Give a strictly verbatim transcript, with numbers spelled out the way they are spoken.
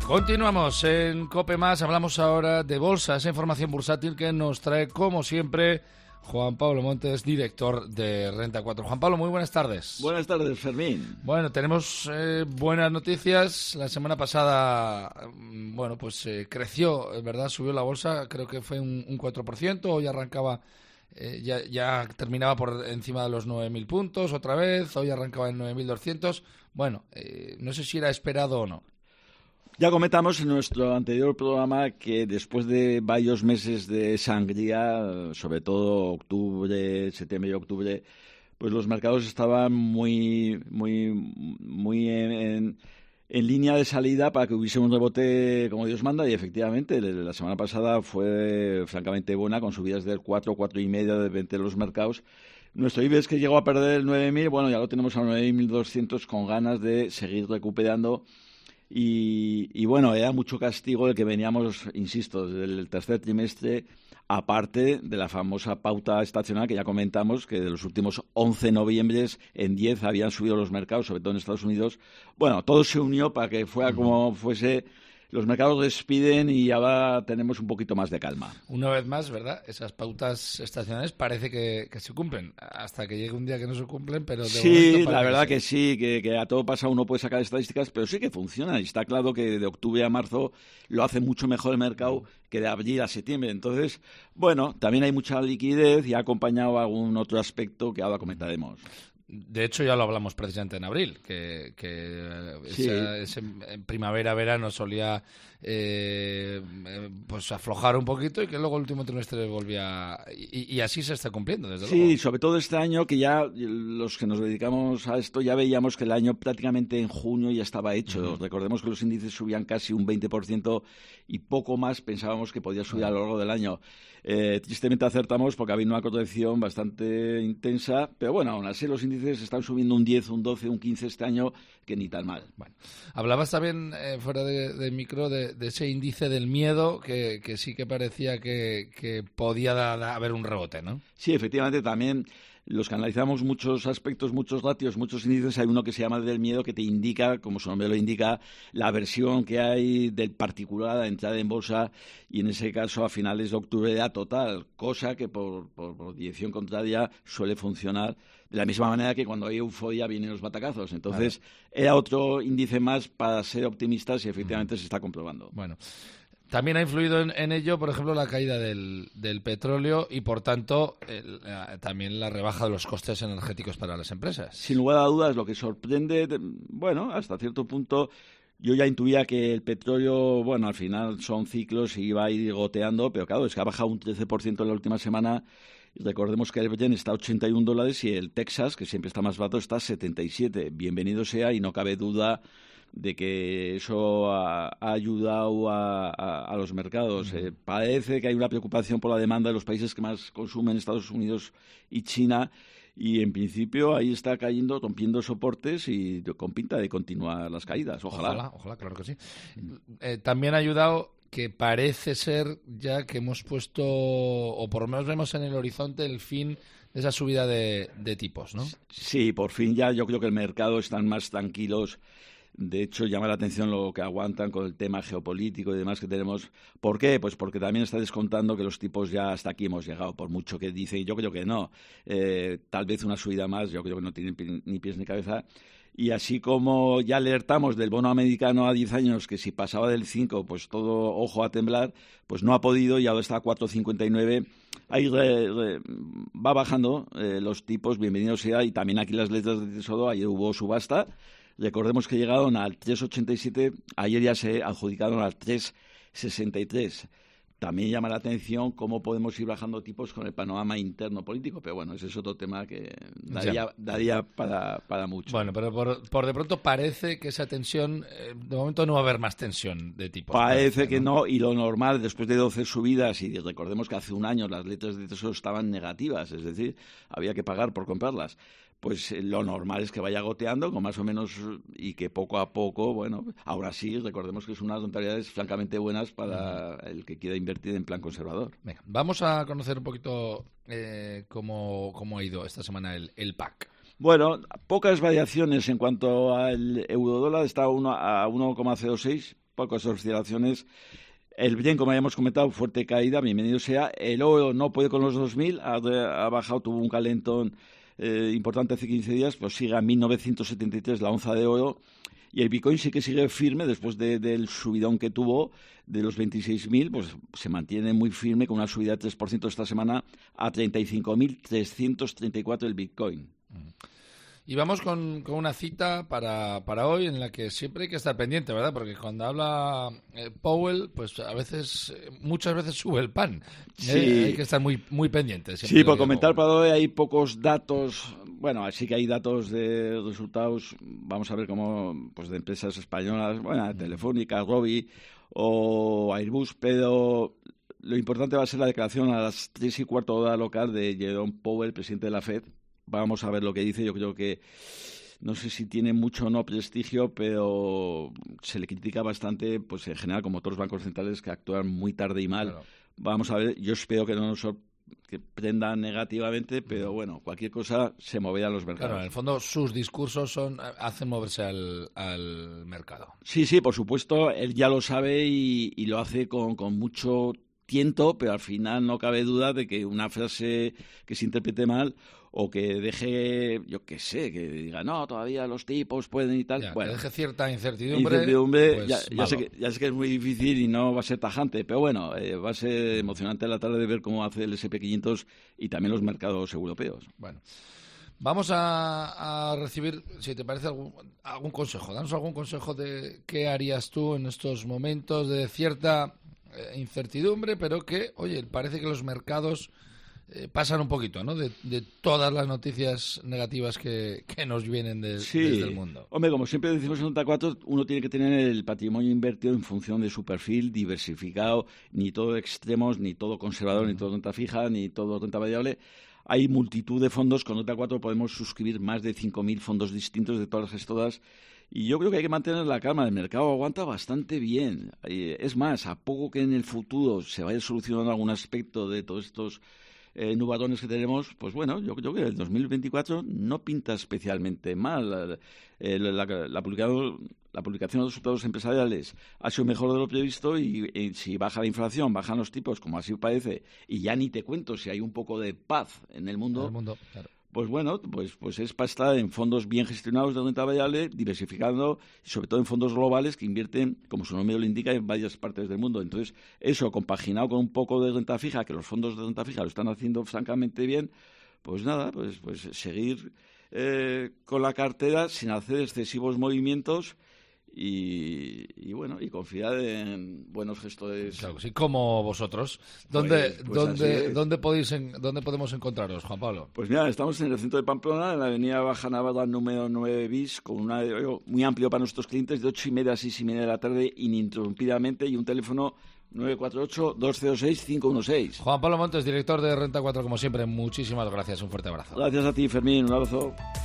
Continuamos en COPE Más, hablamos ahora de bolsa, esa información bursátil que nos trae, como siempre, Juan Pablo Montes, director de Renta cuatro. Juan Pablo, muy buenas tardes. Buenas tardes, Fermín. Bueno, tenemos eh, buenas noticias. La semana pasada, bueno, pues eh, creció, es verdad, subió la bolsa, creo que fue un, un cuatro por ciento, hoy arrancaba, eh, ya, ya terminaba por encima de los nueve mil puntos otra vez, hoy arrancaba en nueve mil doscientos. Bueno, eh, no sé si era esperado o no. Ya comentamos en nuestro anterior programa que después de varios meses de sangría, sobre todo octubre, septiembre y octubre, pues los mercados estaban muy, muy, muy en, en, en línea de salida para que hubiese un rebote como Dios manda, y efectivamente la semana pasada fue francamente buena, con subidas del cuatro, cuatro y medio de repente en los mercados. Nuestro I B E X, que llegó a perder el nueve mil, bueno, ya lo tenemos a nueve mil doscientos con ganas de seguir recuperando. Y, y bueno, era mucho castigo el que veníamos, insisto, desde el tercer trimestre, aparte de la famosa pauta estacional que ya comentamos, que de los últimos once noviembres, en diez habían subido los mercados, sobre todo en Estados Unidos. Bueno, todo se unió para que fuera como fuese. Los mercados despiden y ahora tenemos un poquito más de calma. Una vez más, ¿verdad? Esas pautas estacionales parece que, que se cumplen, hasta que llegue un día que no se cumplen, pero de sí, momento la verdad que, que sí, que, que a todo pasa uno puede sacar estadísticas, pero sí que funciona. Y está claro que de octubre a marzo lo hace mucho mejor el mercado que de abril a septiembre. Entonces, bueno, también hay mucha liquidez y ha acompañado algún otro aspecto que ahora comentaremos. De hecho, ya lo hablamos precisamente en abril, que, que sí. esa, ese, en primavera-verano solía eh, pues aflojar un poquito y que luego el último trimestre volvía... Y, y así se está cumpliendo, desde sí, luego. Sí, sobre todo este año, que ya los que nos dedicamos a esto ya veíamos que el año prácticamente en junio ya estaba hecho. Uh-huh. Recordemos que los índices subían casi un veinte por ciento y poco más pensábamos que podía subir uh-huh. a lo largo del año. Eh, tristemente acertamos porque había una corrección bastante intensa, pero bueno, aún así los índices están subiendo un diez, un doce, un quince este año, que ni tan mal. Bueno, hablabas también eh, fuera de, de micro de, de ese índice del miedo que, que sí que parecía que, que podía da, da, haber un rebote, ¿no? Sí, efectivamente, también los que analizamos muchos aspectos, muchos ratios, muchos índices, hay uno que se llama del miedo, que te indica, como su nombre lo indica, la aversión que hay del particular a entrar en bolsa, y en ese caso a finales de octubre era total, cosa que por, por, por dirección contraria suele funcionar de la misma manera que cuando hay euforia vienen los batacazos. Entonces, claro, era otro índice más para ser optimistas y efectivamente uh-huh. se está comprobando. Bueno. También ha influido en, en ello, por ejemplo, la caída del, del petróleo y, por tanto, el, eh, también la rebaja de los costes energéticos para las empresas. Sin lugar a dudas, lo que sorprende, bueno, hasta cierto punto, yo ya intuía que el petróleo, bueno, al final son ciclos y iba a ir goteando, pero claro, es que ha bajado un trece por ciento en la última semana. Recordemos que el Brent está a ochenta y un dólares y el Texas, que siempre está más barato, está a setenta y siete. Bienvenido sea, y no cabe duda de que eso ha, ha ayudado a, a, a los mercados. Uh-huh. Eh, parece que hay una preocupación por la demanda de los países que más consumen, Estados Unidos y China, y en principio ahí está cayendo, rompiendo soportes y con pinta de continuar las caídas. Ojalá. Ojalá, ojalá, claro que sí. Eh, también ha ayudado que parece ser ya que hemos puesto, o por lo menos vemos en el horizonte, el fin de esa subida de, de tipos, ¿no? Sí, por fin ya yo creo que el mercado están más tranquilos. De hecho, llama la atención lo que aguantan con el tema geopolítico y demás que tenemos. ¿Por qué? Pues porque también está descontando que los tipos ya hasta aquí hemos llegado, por mucho que dice, yo creo que no. Eh, tal vez una subida más, yo creo que no tiene ni pies ni cabeza. Y así como ya alertamos del bono americano a diez años, que si pasaba del cinco, pues todo ojo a temblar, pues no ha podido y ahora está a cuatro cincuenta y nueve. Ahí re, re, va bajando eh, los tipos, bienvenido sea, y también aquí las letras de tesoro, ayer hubo subasta. Recordemos que llegaron al tres ochenta y siete, ayer ya se adjudicaron al tres sesenta y tres. También llama la atención cómo podemos ir bajando tipos con el panorama interno político, pero bueno, ese es otro tema que daría, daría para, para mucho. Bueno, pero por, por de pronto parece que esa tensión, eh, de momento no va a haber más tensión de tipos. Parece, parece que ¿no? no, y lo normal, después de doce subidas, y recordemos que hace un año las letras de tesoro estaban negativas, es decir, había que pagar por comprarlas. Pues eh, lo normal es que vaya goteando con más o menos, y que poco a poco, bueno, ahora sí, recordemos que es unas rentabilidades francamente buenas para uh-huh. el que quiera invertir en plan conservador. Venga, vamos a conocer un poquito eh, cómo, cómo ha ido esta semana el, el P A C. Bueno, pocas variaciones en cuanto al eurodólar, está a uno coma cero seis. pocas oscilaciones. El Bren, como habíamos comentado, fuerte caída, bienvenido sea. El oro no puede con los dos mil, ha, ha bajado, tuvo un calentón eh, importante hace quince días, pues sigue a mil novecientos setenta y tres la onza de oro. Y el Bitcoin sí que sigue firme después de, del subidón que tuvo de los veintiséis mil, pues se mantiene muy firme con una subida de tres por ciento esta semana a treinta y cinco mil trescientos treinta y cuatro el Bitcoin. Y vamos con, con una cita para, para hoy en la que siempre hay que estar pendiente, ¿verdad? Porque cuando habla eh, Powell, pues a veces, eh, muchas veces sube el pan. ¿eh? Sí. Hay que estar muy, muy pendientes. Sí, por comentar para hoy hay pocos datos. Bueno, sí que hay datos de resultados. Vamos a ver cómo, pues de empresas españolas, bueno, Telefónica, Robi o Airbus, pero lo importante va a ser la declaración a las tres y cuarto hora local de Jerome Powell, presidente de la Fed. Vamos a ver lo que dice. Yo creo que no sé si tiene mucho o no prestigio, pero se le critica bastante, pues en general, como todos los bancos centrales que actúan muy tarde y mal. Claro. Vamos a ver, yo espero que no nos que prendan negativamente, pero bueno, cualquier cosa se moverá a los mercados. Claro, en el fondo sus discursos son hacen moverse al, al mercado. Sí, sí, por supuesto, él ya lo sabe y, y lo hace con, con mucho tiento, pero al final no cabe duda de que una frase que se interprete mal o que deje, yo qué sé, que diga, no, todavía los tipos pueden y tal. Ya, bueno, que deje cierta incertidumbre. incertidumbre pues, ya, ya, sé que, ya sé que es muy difícil y no va a ser tajante, pero bueno, eh, va a ser emocionante la tarde de ver cómo hace el ese and pe quinientos y también los mercados europeos. Bueno, vamos a, a recibir, si te parece, algún, algún consejo. Danos algún consejo de qué harías tú en estos momentos de cierta eh, incertidumbre, pero que, oye, parece que los mercados Eh, pasan un poquito, ¿no? De, de todas las noticias negativas que, que nos vienen de, sí. desde el mundo. Hombre, como siempre decimos en Renta cuatro, uno tiene que tener el patrimonio invertido en función de su perfil, diversificado, ni todo extremos, ni todo conservador, uh-huh. ni todo renta fija, ni todo renta variable. Hay multitud de fondos. Con Renta cuatro podemos suscribir más de cinco mil fondos distintos de todas las gestoras. Y yo creo que hay que mantener la calma. El mercado aguanta bastante bien. Es más, a poco que en el futuro se vaya solucionando algún aspecto de todos estos Eh, nubarrones que tenemos, pues bueno, yo creo que el dos mil veinticuatro no pinta especialmente mal. Eh, la, la, la, publicación, la publicación de los resultados empresariales ha sido mejor de lo previsto y, y si baja la inflación, bajan los tipos, como así parece, y ya ni te cuento si hay un poco de paz en el mundo, en el mundo claro. Pues bueno, pues, pues es para estar en fondos bien gestionados de renta variable, diversificando, y sobre todo en fondos globales que invierten, como su nombre lo indica, en varias partes del mundo. Entonces, eso compaginado con un poco de renta fija, que los fondos de renta fija lo están haciendo francamente bien, pues nada, pues, pues seguir eh, con la cartera sin hacer excesivos movimientos y, y bueno, y confiar en buenos gestores. Claro, sí, como vosotros. ¿Dónde, pues, pues dónde, ¿dónde, podéis en, ¿Dónde podemos encontraros, Juan Pablo? Pues mira, estamos en el centro de Pamplona, en la avenida Baja Navarra número nueve bis, con un horario muy amplio para nuestros clientes, de ocho y media a seis y media de la tarde, ininterrumpidamente, y un teléfono nueve cuatro ocho, dos cero seis, cinco uno seis. Juan Pablo Montes, director de Renta cuatro, como siempre, muchísimas gracias, un fuerte abrazo. Gracias a ti, Fermín, un abrazo.